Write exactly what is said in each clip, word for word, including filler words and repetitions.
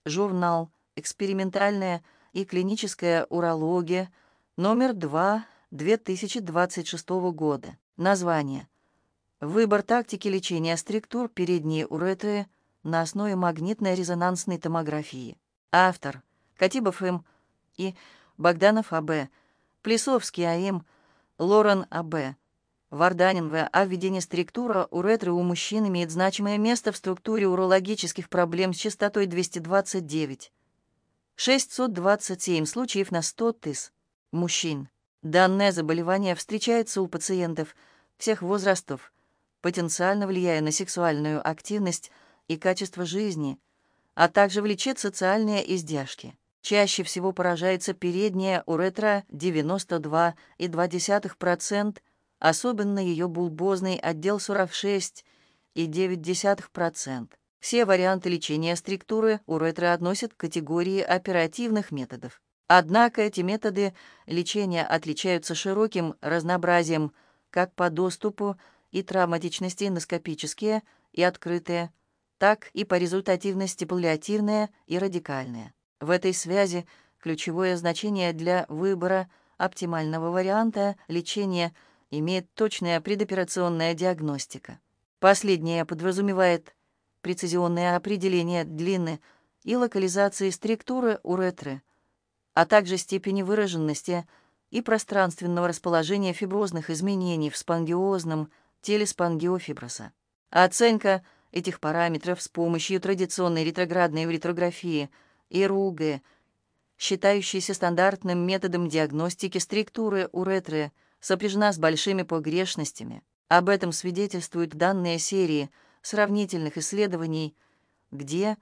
Журнал «Экспериментальная и клиническая урология», номер два, две тысячи двадцать шестого года. Название: «Выбор тактики лечения структур передней уретры на основе магнитно-резонансной томографии». Автор: Катибов М. и Богданов А Б, Плесовский А М, Лорен А Б, Варданин В. А введение структура уретры у мужчин имеет значимое место в структуре урологических проблем с частотой двести двадцать девять. шестьсот двадцать семь случаев на сто тысяч мужчин. Данное заболевание встречается у пациентов всех возрастов, потенциально влияя на сексуальную активность и качество жизни, а также влечет социальные издержки. Чаще всего поражается передняя уретра девяносто два и две десятых процента, особенно ее булбозный отдел сорок шесть и девять десятых процента. Все варианты лечения структуры уретры относят к категории оперативных методов. Однако эти методы лечения отличаются широким разнообразием как по доступу и травматичности эндоскопические и открытые, так и по результативности паллиативные и радикальные. В этой связи ключевое значение для выбора оптимального варианта лечения имеет точная предоперационная диагностика. Последняя подразумевает прецизионное определение длины и локализации структуры уретры, а также степени выраженности и пространственного расположения фиброзных изменений в спонгиозном теле спонгиофиброса. Оценка этих параметров с помощью традиционной ретроградной уретрографии и РУГ, считающейся стандартным методом диагностики структуры уретры, сопряжена с большими погрешностями. Об этом свидетельствуют данные серии сравнительных исследований, где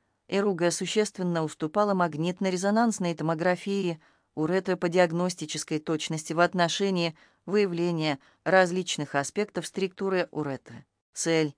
ЭРУГ существенно уступала магнитно-резонансной томографии уретры по диагностической точности в отношении выявления различных аспектов структуры уретры. Цель: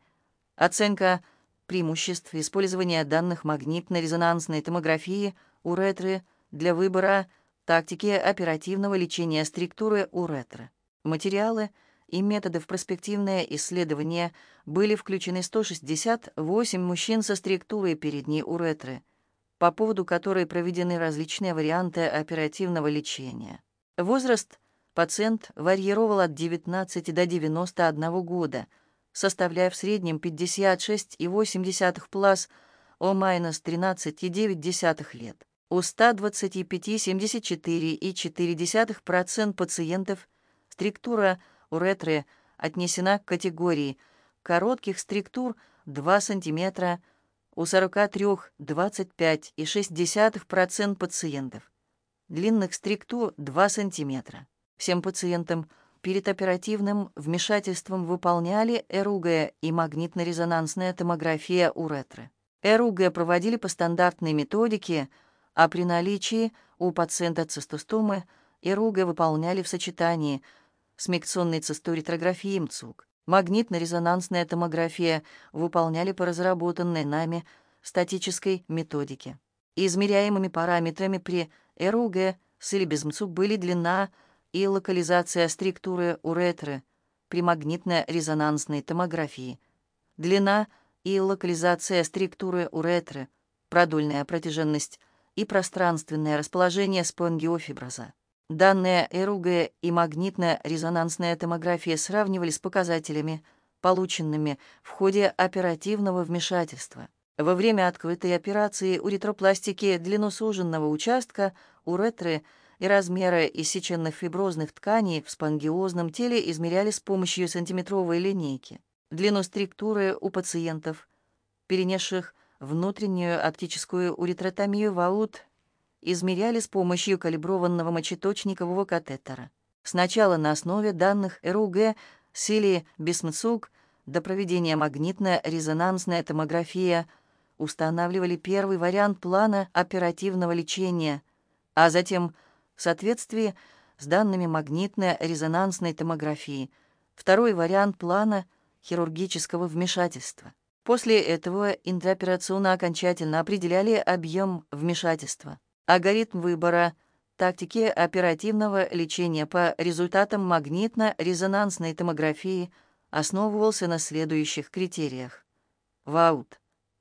оценка преимуществ использования данных магнитно-резонансной томографии уретры для выбора тактики оперативного лечения структуры уретры. Материалы и методы в перспективное исследование были включены сто шестьдесят восемь мужчин со структурой передней уретры, по поводу которой проведены различные варианты оперативного лечения. Возраст пациент варьировал от девятнадцати до девяноста одного года, составляя в среднем пятьдесят шесть и восемь десятых плюс о тринадцать и девять десятых лет. У ста двадцати пяти семьдесят четыре и четыре десятых процента пациентов структура уретры отнесена к категории коротких структур два сантиметра, у сорока трёх двадцать пять и шесть десятых процента пациентов, длинных структур два сантиметра. Всем пациентам перед оперативным вмешательством выполняли ЭРУГ и магнитно-резонансная томография уретры. ЭРУГ проводили по стандартной методике, а при наличии у пациента цистостомы ЭРУГ выполняли в сочетании с микционной цистоуретрографией МЦУК. Магнитно-резонансная томография выполняли по разработанной нами статической методике. Измеряемыми параметрами при ЭРУГ с или без МЦУК были длина и локализация структуры уретры при магнитно-резонансной томографии, длина и локализация структуры уретры, продольная протяженность и пространственное расположение спонгиофиброза. Данные ЭРУГ и магнитно-резонансная томография сравнивались с показателями, полученными в ходе оперативного вмешательства. Во время открытой операции уретропластики длину суженного участка уретры и размеры иссеченных фиброзных тканей в спонгиозном теле измеряли с помощью сантиметровой линейки. Длину структуры у пациентов, перенесших внутреннюю оптическую уретротомию в АУТ, измеряли с помощью калиброванного мочеточникового катетера. Сначала на основе данных ЭРУГ с или без МЦУК до проведения магнитно-резонансная томография устанавливали первый вариант плана оперативного лечения, а затем в соответствии с данными магнитно-резонансной томографии второй вариант плана хирургического вмешательства. После этого интраоперационно окончательно определяли объем вмешательства. Алгоритм выбора тактики оперативного лечения по результатам магнитно-резонансной томографии основывался на следующих критериях. ВАУТ.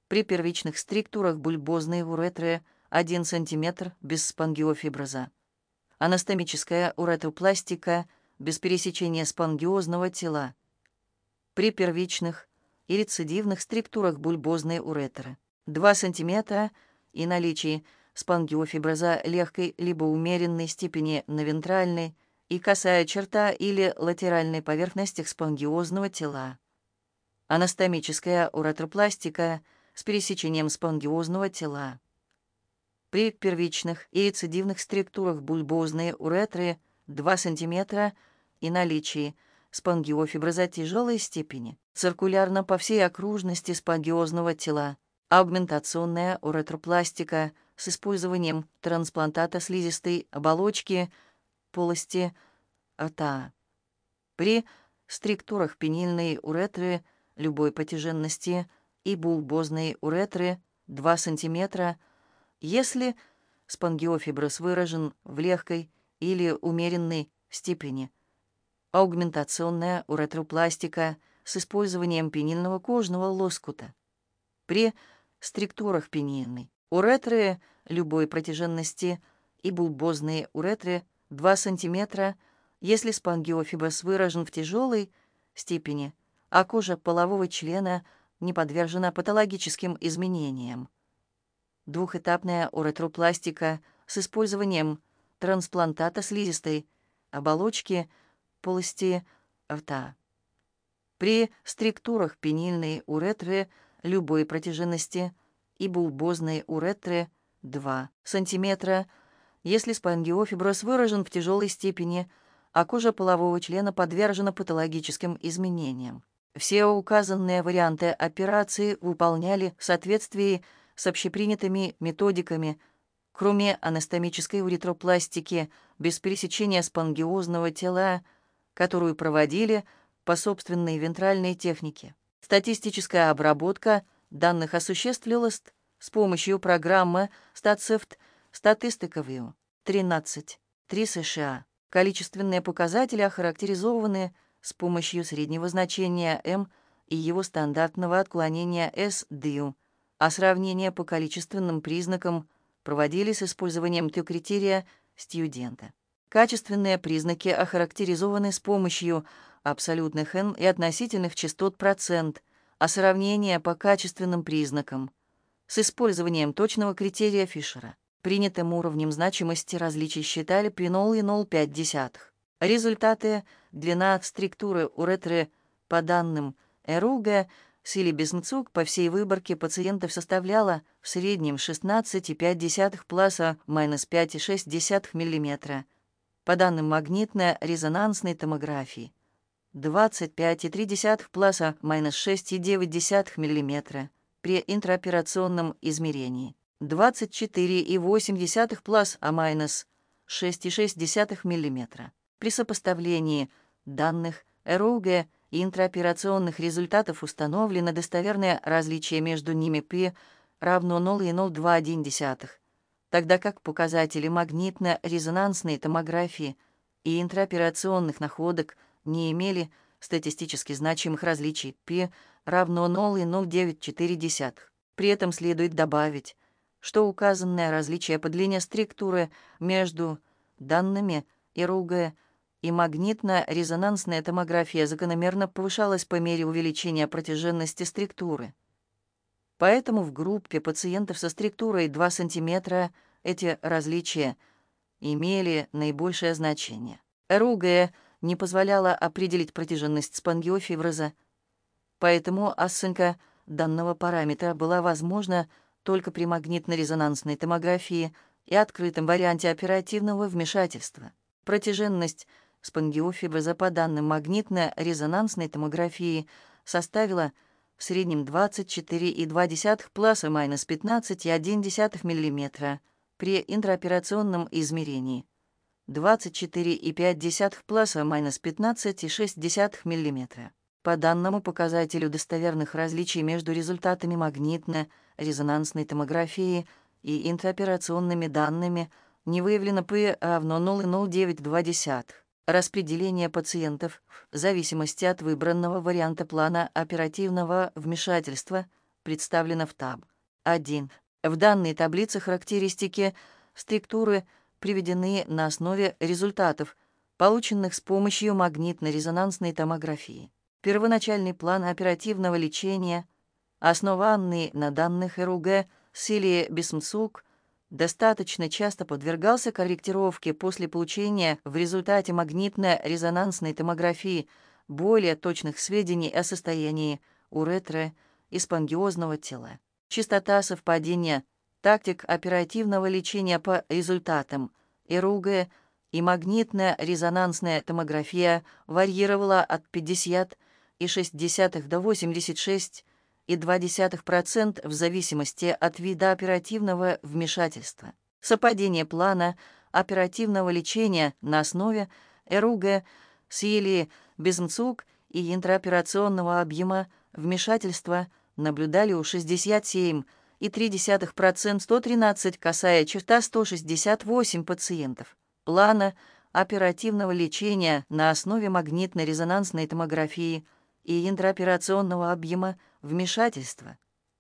При первичных структурах бульбозной уретры один сантиметр без спонгиофиброза. Анастомическая уретропластика без пересечения спонгиозного тела. При первичных и рецидивных структурах бульбозной уретры два сантиметра и наличии спонгиофиброза легкой либо умеренной степени на вентральной и косая черта или латеральной поверхностях спонгиозного тела. Анастомическая уретропластика с пересечением спонгиозного тела. При первичных и рецидивных структурах бульбозной уретры два сантиметра и наличии спонгиофиброза тяжелой степени, циркулярно по всей окружности спонгиозного тела, аугментационная уретропластика с использованием трансплантата слизистой оболочки полости рта. При структурах пенильной уретры любой протяженности и бульбозной уретры два сантиметра, если спонгиофиброз выражен в легкой или умеренной степени. Аугментационная уретропластика с использованием пенильного кожного лоскута. При структурах пенильной уретры любой протяженности и бульбозные уретры два сантиметра, если спонгиофиброз выражен в тяжелой степени, а кожа полового члена не подвержена патологическим изменениям. Двухэтапная уретропластика с использованием трансплантата слизистой оболочки полости рта. При структурах пенильной уретры любой протяженности и бульбозной уретры два сантиметра, если спонгиофиброз выражен в тяжелой степени, а кожа полового члена подвержена патологическим изменениям. Все указанные варианты операции выполняли в соответствии с общепринятыми методиками, кроме анастомической уретропластики без пересечения спонгиозного тела, которую проводили по собственной вентральной технике. Статистическая обработка данных осуществлялась с помощью программы StatSoft Statistical тринадцать три США. Количественные показатели охарактеризованы с помощью среднего значения M и его стандартного отклонения эс ди ю, а сравнения по количественным признакам проводились с использованием Q-критерия студента. Качественные признаки охарактеризованы с помощью абсолютных N и относительных частот процент, а сравнения по качественным признакам с использованием точного критерия Фишера. Принятым уровнем значимости различий считали пи ноль и ноль целых пять десятых. Результаты: длина структуры уретры по данным ЭРУГ Сили-Безнцук по всей выборке пациентов составляла в среднем шестнадцать целых пять десятых пласа минус пять целых шесть десятых мм. По данным магнитно-резонансной томографии двадцать пять целых три десятых пласа минус шесть целых девять десятых мм. При интраоперационном измерении двадцать четыре целых восемь десятых плас а минус шесть целых шесть десятых мм. При сопоставлении данных ЭРУГ и интраоперационных результатов установлено достоверное различие между ними P равно ноль целых ноль двадцать один десятых, тогда как показатели магнитно-резонансной томографии и интраоперационных находок не имели статистически значимых различий P равно ноль целых ноль девять четыре десятых. При этом следует добавить, что указанное различие по длине структуры между данными ЭРУГ и магнитно-резонансная томография закономерно повышалась по мере увеличения протяженности структуры. Поэтому в группе пациентов со структурой два сантиметра эти различия имели наибольшее значение. ЭРУГ не позволяла определить протяженность спонгиофиброза, поэтому оценка данного параметра была возможна только при магнитно-резонансной томографии и открытом варианте оперативного вмешательства. Протяженность спонгиофиброза по данным магнитно-резонансной томографии составила в среднем двадцать четыре целых два десятых пласа минус пятнадцать целых одна десятая мм, при интраоперационном измерении двадцать четыре целых пять десятых пласа минус пятнадцать целых шесть десятых мм. По данному показателю достоверных различий между результатами магнитно-резонансной томографии и интраоперационными данными не выявлено P равно ноль целых ноль девять два десятых. Распределение пациентов в зависимости от выбранного варианта плана оперативного вмешательства представлена в таб. один. В данной таблице характеристики структуры приведены на основе результатов, полученных с помощью магнитно-резонансной томографии. Первоначальный план оперативного лечения, основанный на данных РУГ Силии Бисмцук, достаточно часто подвергался корректировке после получения в результате магнитно-резонансной томографии более точных сведений о состоянии уретры и спонгиозного тела. Частота совпадения тактик оперативного лечения по результатам РУГ и магнитно-резонансная томография варьировала от пятьдесят и шесть десятых до восемьдесят шесть и два десятых процента в зависимости от вида оперативного вмешательства. Совпадение плана оперативного лечения на основе РУГ Силии Бисмцук и интраоперационного объема вмешательства наблюдали у шестьдесят семь и три десятых процента сто тринадцать косая черта сто шестьдесят восемь пациентов. Плана оперативного лечения на основе магнитно-резонансной томографии и интраоперационного объема вмешательства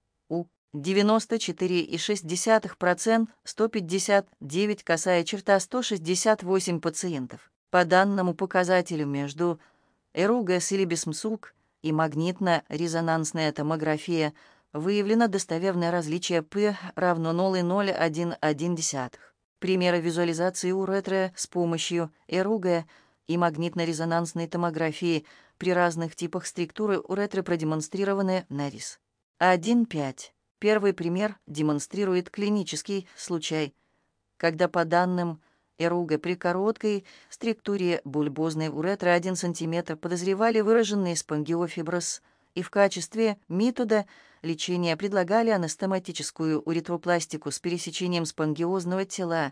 у девяносто четыре и шесть десятых процента сто пятьдесят девять косая черта сто шестьдесят восемь пациентов. По данному показателю между РУГ Силии Бисмцук и магнитно-резонансная томография выявлено достоверное различие P равно ноль целых ноль один один. Примеры визуализации уретры с помощью РУГ и магнитно-резонансной томографии при разных типах структуры уретры продемонстрированы на рис. один точка пять. Первый пример демонстрирует клинический случай, когда по данным РУГ при короткой структуре бульбозной уретры один сантиметр подозревали выраженный спонгиофиброз и в качестве метода лечения предлагали анастоматическую уретропластику с пересечением спонгиозного тела,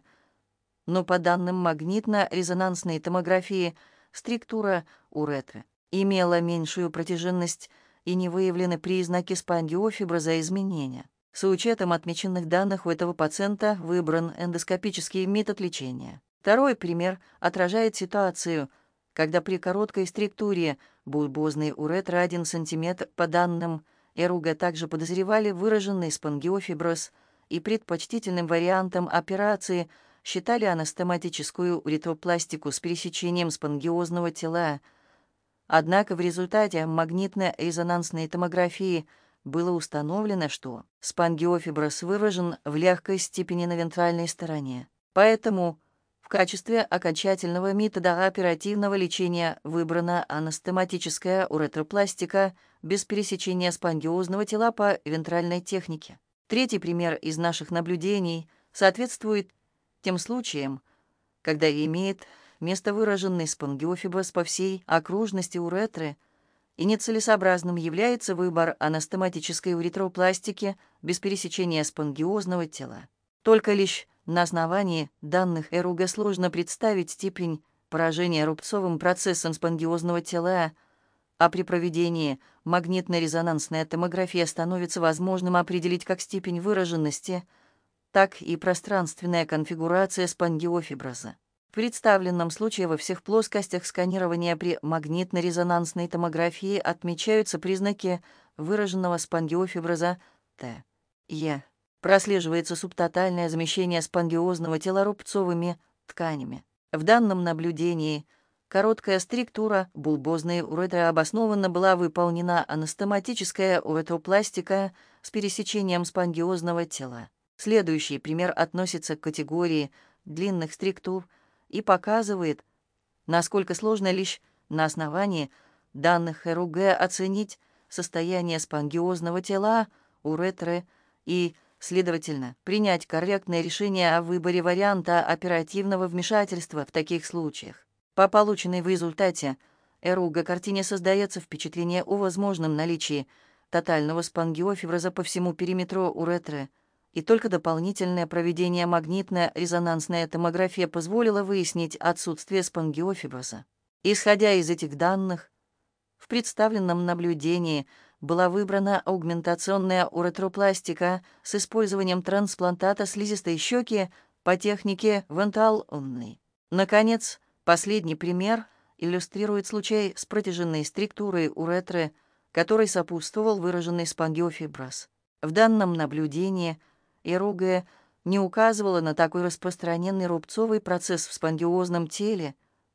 но по данным магнитно-резонансной томографии структура уретры имела меньшую протяженность и не выявлены признаки спонгиофиброза изменения. С учетом отмеченных данных у этого пациента выбран эндоскопический метод лечения. Второй пример отражает ситуацию, когда при короткой структуре бульбозной уретры один сантиметр по данным РУГ также подозревали выраженный спонгиофиброз и предпочтительным вариантом операции считали анастоматическую уретропластику с пересечением спонгиозного тела. Однако в результате магнитно-резонансной томографии было установлено, что спонгиофиброз выражен в легкой степени на вентральной стороне. Поэтому в качестве окончательного метода оперативного лечения выбрана анастоматическая уретропластика без пересечения спонгиозного тела по вентральной технике. Третий пример из наших наблюдений соответствует тем случаям, когда имеет место выраженный спонгиофиброз по всей окружности уретры, и нецелесообразным является выбор анастоматической уретропластики без пересечения спонгиозного тела. Только лишь на основании данных РУГ сложно представить степень поражения рубцовым процессом спонгиозного тела, а при проведении магнитно-резонансной томографии становится возможным определить как степень выраженности, так и пространственная конфигурация спонгиофиброза. В представленном случае во всех плоскостях сканирования при магнитно-резонансной томографии отмечаются признаки выраженного спонгиофиброза Т. Е. Прослеживается субтотальное замещение спонгиозного тела рубцовыми тканями. В данном наблюдении короткая структура бульбозной уретры обоснованно была выполнена анастоматическая уретропластика с пересечением спонгиозного тела. Следующий пример относится к категории длинных структур и показывает, насколько сложно лишь на основании данных РУГ оценить состояние спонгиозного тела уретры и, следовательно, принять корректное решение о выборе варианта оперативного вмешательства в таких случаях. По полученной в результате РУГ картине создается впечатление о возможном наличии тотального спонгиофиброза по всему периметру уретры, и только дополнительное проведение магнитно-резонансной томографии позволило выяснить отсутствие спонгиофиброза. Исходя из этих данных, в представленном наблюдении была выбрана аугментационная уретропластика с использованием трансплантата слизистой щеки по технике Вентал-Онли. Наконец, последний пример иллюстрирует случай с протяженной структурой уретры, которой сопутствовал выраженный спонгиофиброз. В данном наблюдении Ируге не указывала на такой распространенный рубцовый процесс в спонгиозном теле,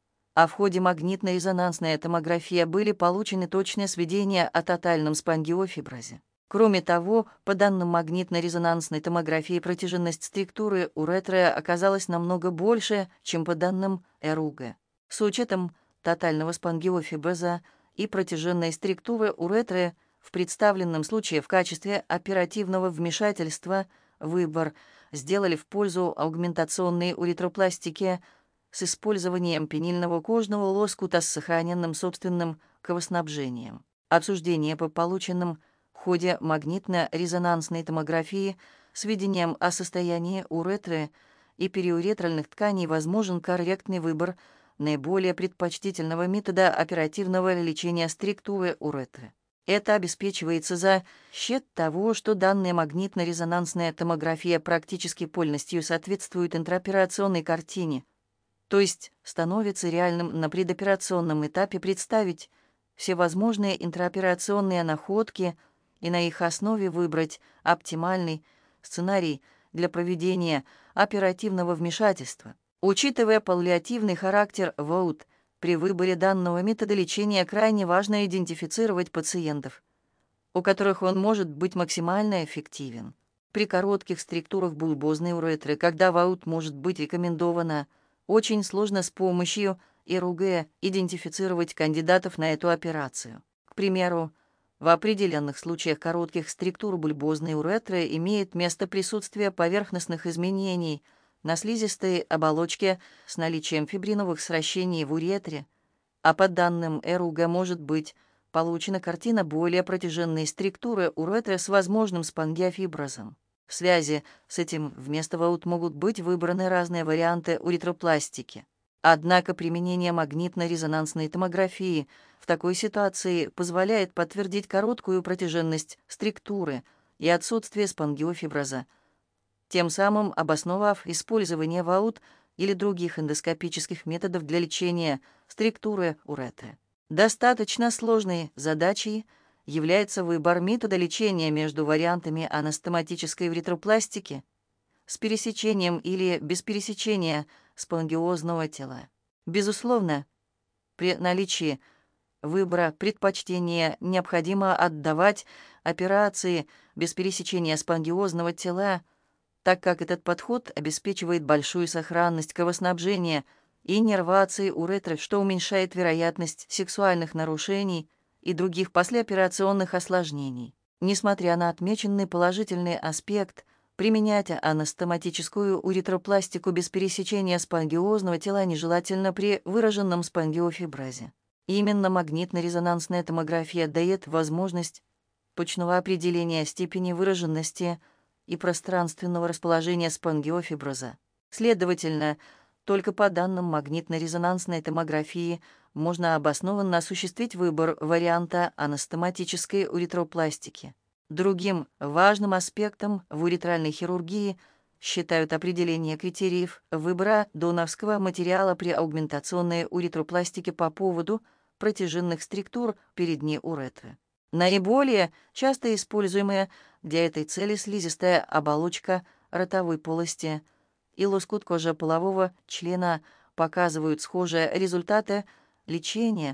а в ходе магнитно-резонансной томографии были получены точные сведения о тотальном спонгиофиброзе. Кроме того, по данным магнитно-резонансной томографии, протяженность структуры уретры оказалась намного больше, чем по данным Ируге. С учетом тотального спонгиофиброза и протяженной структуры уретры в представленном случае в качестве оперативного вмешательства выбор сделали в пользу аугментационной уретропластики с использованием пенильного кожного лоскута с сохраненным собственным кровоснабжением. Обсуждение по полученным в ходе магнитно-резонансной томографии сведениям о состоянии уретры и периуретральных тканей возможен корректный выбор наиболее предпочтительного метода оперативного лечения структуры уретры. Это обеспечивается за счет того, что данная магнитно-резонансная томография практически полностью соответствует интраоперационной картине, то есть становится реальным на предоперационном этапе представить все возможные интраоперационные находки и на их основе выбрать оптимальный сценарий для проведения оперативного вмешательства. Учитывая паллиативный характер ВОУТ, при выборе данного метода лечения крайне важно идентифицировать пациентов, у которых он может быть максимально эффективен. При коротких структурах булбозной уретры, когда ВОУТ может быть рекомендовано, очень сложно с помощью Ируге идентифицировать кандидатов на эту операцию. К примеру, в определенных случаях коротких структур бульбозной уретры имеет место присутствие поверхностных изменений на слизистой оболочке с наличием фибриновых сращений в уретре, а по данным Ируге может быть получена картина более протяженной структуры уретры с возможным спонгиофиброзом. В связи с этим вместо ВОУТ могут быть выбраны разные варианты уретропластики. Однако применение магнитно-резонансной томографии в такой ситуации позволяет подтвердить короткую протяженность структуры и отсутствие спонгиофиброза, тем самым обосновав использование ВОУТ или других эндоскопических методов для лечения структуры уретры. Достаточно сложной задачей является выбор метода лечения между вариантами анастоматической уретропластики с пересечением или без пересечения спонгиозного тела. Безусловно, при наличии выбора предпочтения необходимо отдавать операции без пересечения спонгиозного тела, так как этот подход обеспечивает большую сохранность кровоснабжения и нервации уретры, что уменьшает вероятность сексуальных нарушений и других послеоперационных осложнений. Несмотря на отмеченный положительный аспект, применять анастоматическую уретропластику без пересечения спонгиозного тела нежелательно при выраженном спонгиофиброзе. Именно магнитно-резонансная томография дает возможность точного определения степени выраженности и пространственного расположения спонгиофиброза. Следовательно, только по данным магнитно-резонансной томографии можно обоснованно осуществить выбор варианта анастоматической уретропластики. Другим важным аспектом в уретральной хирургии считают определение критериев выбора доноровского материала при аугментационной уретропластике по поводу протяженных структур передней уретры. Наиболее часто используемая для этой цели слизистая оболочка ротовой полости и лоскут кожи полового члена показывают схожие результаты лечения,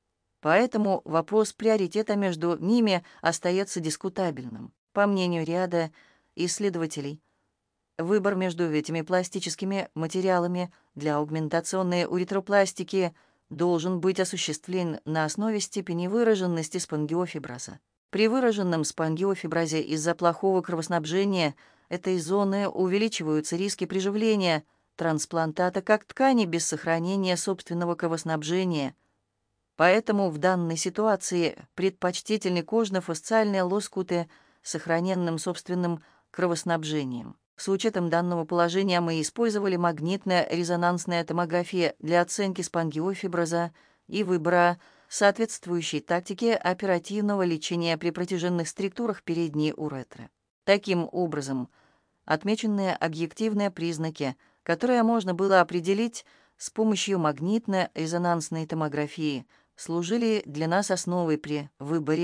поэтому вопрос приоритета между ними остается дискутабельным. По мнению ряда исследователей, выбор между этими пластическими материалами для аугментационной уретропластики должен быть осуществлен на основе степени выраженности спонгиофиброза. При выраженном спонгиофиброзе из-за плохого кровоснабжения этой зоны увеличиваются риски приживления трансплантата как ткани без сохранения собственного кровоснабжения. Поэтому в данной ситуации предпочтительны кожно-фасциальные лоскуты с сохраненным собственным кровоснабжением. С учетом данного положения мы использовали магнитно-резонансная томография для оценки спонгиофиброза и выбора соответствующей тактики оперативного лечения при протяженных структурах передней уретры. Таким образом, отмеченные объективные признаки, которые можно было определить с помощью магнитно-резонансной томографии, служили для нас основой при выборе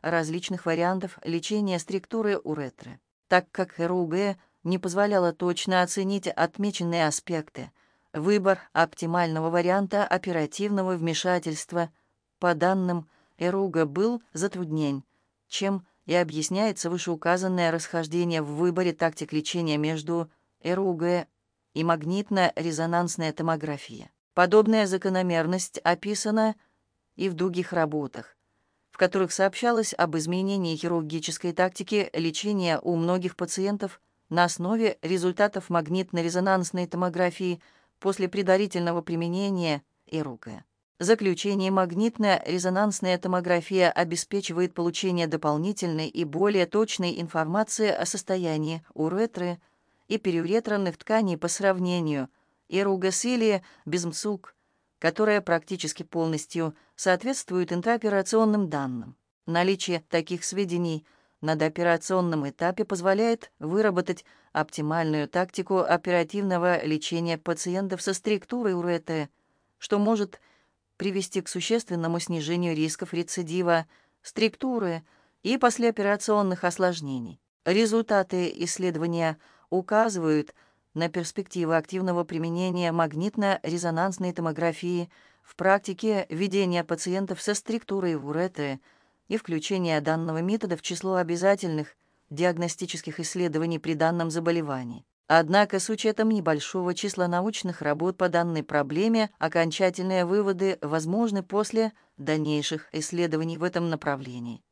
различных вариантов лечения структуры уретры. Так как РУГ не позволяла точно оценить отмеченные аспекты, выбор оптимального варианта оперативного вмешательства по данным РУГ был затруднен, чем и объясняется вышеуказанное расхождение в выборе тактик лечения между РУГ и магнитно-резонансная томография. Подобная закономерность описана и в других работах, в которых сообщалось об изменении хирургической тактики лечения у многих пациентов на основе результатов магнитно-резонансной томографии после предварительного применения РУГ. Заключение: магнитно-резонансная томография обеспечивает получение дополнительной и более точной информации о состоянии уретры и периуретральных тканей по сравнению РУГ или без МСУК, которая практически полностью соответствует интраоперационным данным. Наличие таких сведений на дооперационном этапе позволяет выработать оптимальную тактику оперативного лечения пациентов со структурой уретры, что может привести к существенному снижению рисков рецидива структуры и послеоперационных осложнений. Результаты исследования указывают на перспективы активного применения магнитно-резонансной томографии в практике ведения пациентов со структурой уретры и включения данного метода в число обязательных диагностических исследований при данном заболевании. Однако с учетом небольшого числа научных работ по данной проблеме окончательные выводы возможны после дальнейших исследований в этом направлении.